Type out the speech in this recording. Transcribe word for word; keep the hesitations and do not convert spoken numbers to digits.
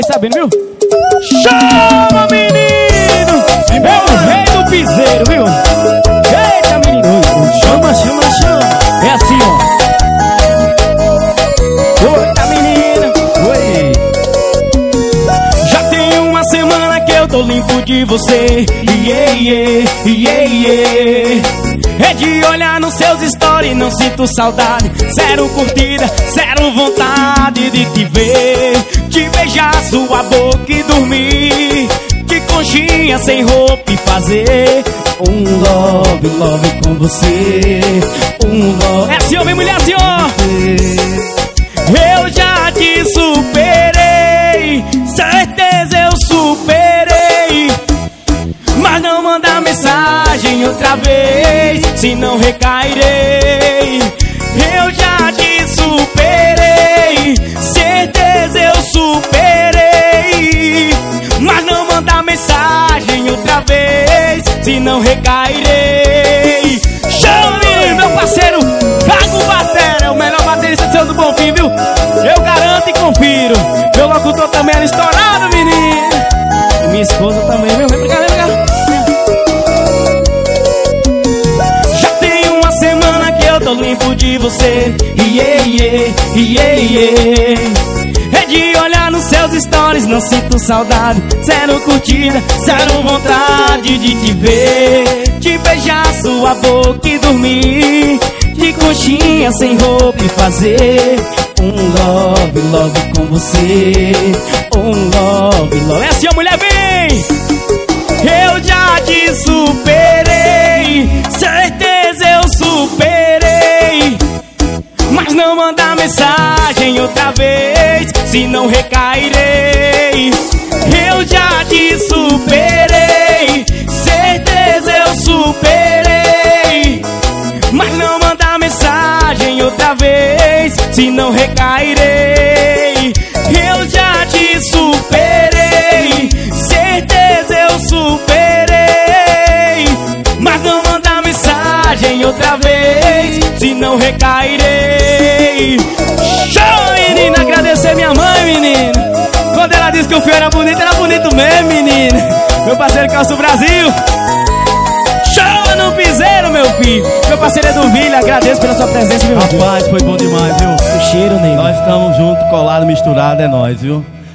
Sabendo, viu? Chama, menino! É o rei do piseiro, viu? Eita, menino! Chama, chama, chama! É assim, ó. Oi, tá, menina! Oi! Já tem uma semana que eu tô limpo de você. Yeah, yeah, yeah, yeah. É de olhar nos seus stories, não sinto saudade. Zero curtida, zero vontade de te ver, de beijar sua boca e dormir, de conchinha sem roupa e fazer um love, love com você. Um love. É assim, homem, mulher, assim, ó. Eu já te superei, certeza eu superei, mas não manda mensagem outra vez, senão recairei. Eu já te superei, certeza eu superei, mas não manda mensagem outra vez, senão recairei. Chama, menino, meu parceiro Cago Batera, é o melhor baterista do seu do Bonfim, viu? Eu garanto e confiro. Meu locutor também era estourado, menino. E minha esposa também, viu? Vem pra cá, vem pra cá. Tô limpo de você, yeah, yeah, yeah, yeah. É de olhar nos seus stories, não sinto saudade. Zero curtida, zero vontade de te ver, de beijar sua boca e dormir, de conchinha sem roupa e fazer um love, love com você. Um love, love. É assim, a mulher vem! Eu já te superei, certeza eu superei, mas não manda mensagem outra vez, senão recairei. Eu já te superei, certeza eu superei, mas não manda mensagem outra vez, senão recairei. Eu já te superei, certeza eu superei, mas não manda mensagem outra vez, senão recairei. Show, menina, agradecer minha mãe, menina. Quando ela disse que o filho era bonito, era bonito mesmo, menina. Meu parceiro Calço Brasil. Show no piseiro, meu filho. Meu parceiro Eduville, agradeço pela sua presença, meu filho. Rapaz, foi bom demais, viu? O cheiro, Ney. Nós estamos juntos, colados, misturados, é nóis, viu?